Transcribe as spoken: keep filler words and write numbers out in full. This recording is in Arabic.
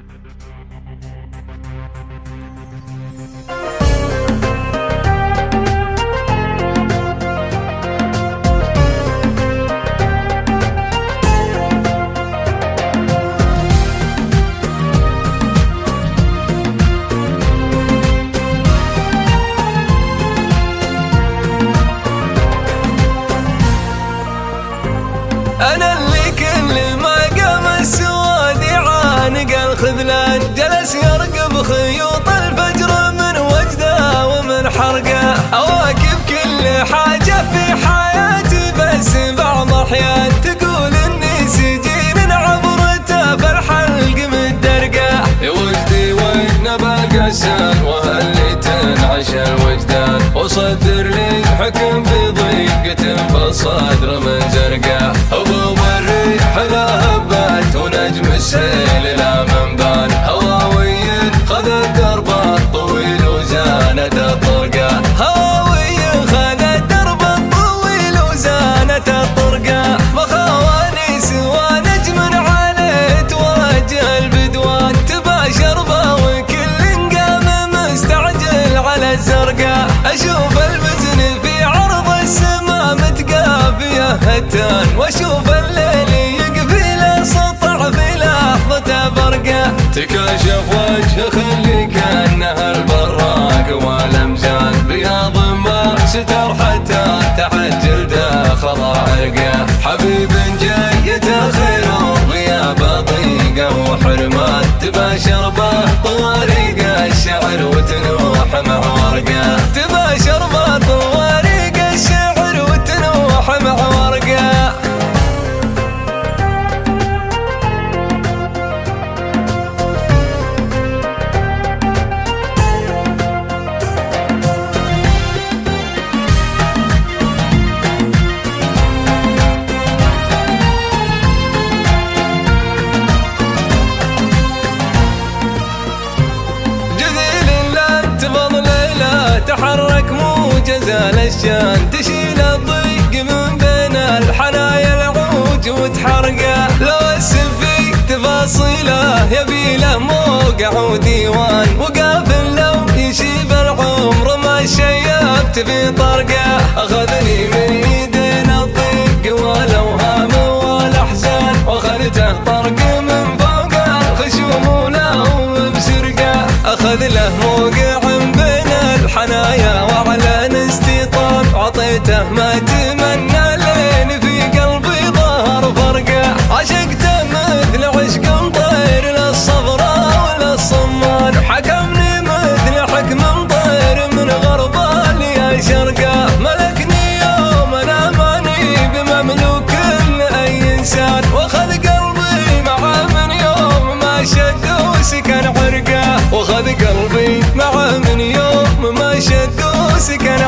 أنا اللي كل ما قام السواد يعانق الخذلان، جلس يرقب خيوط الفجر من وجده ومن حرقه. أواكب كل حاجة في حياتي بس بعض أحيان تقول إني سجين عبرته في الحلق متدرقه. يا وجدي وين بالقسام وهلي تنعش الوجدان، وصدر لي حكم في ضيقة فالصدر من زرقه. هبوب الريح لا هبت ونجم السيل لا منبان، هواوي خذت دربه الطويل وزانت الطرقه. هواوي خذت درب الطويل وزانت الطرقه. مخاواني سوى نجم عليه توجه البدوان، تباشر به وكل قام مستعجل على الزرقاء. اشوف البزن في عرض السما متقافيه هتان، واشوف الليل يقفي له سطع في لحظته برقه. تكاشف وجه خلي كانه البراق والامزان، بياض ما ستر حتى تحت جلده خضع عرقه. حبيب جيته خير غياب ضيقه وحرمان، تباشر به طواريق الشعر وتنوح مع ورقه. تباشر به طواريق الشعر وتنوح مع ورقه. تحرك موجز الاشجان، تشيل الضيق من بين الحنايا العوج وتحرقه. لو السفي تفاصيله يبي له موقع وديوان، وقافل لو يشيب العمر ما شيبت في طرقه. اخذني من يدين الضيق والاوهام والاحزان، واخذته طرق من فوق الخشوم وله بسرقه. اخذ له موقع الحنايا واعلن استيطان، عطيته ما تمنى لين في قلبي ظهر فرقه. عشقته مثل عشق طير للصفراء وللصمان، حكمني مثل حكم طير من غربه لي شرقه. ملكني يوم انا ماني بمملوك لاي انسان، واخذ قلبي معه من يوم ما شد وسكن عرقه. واخذ قلبي معه من يوم ما شد وسكن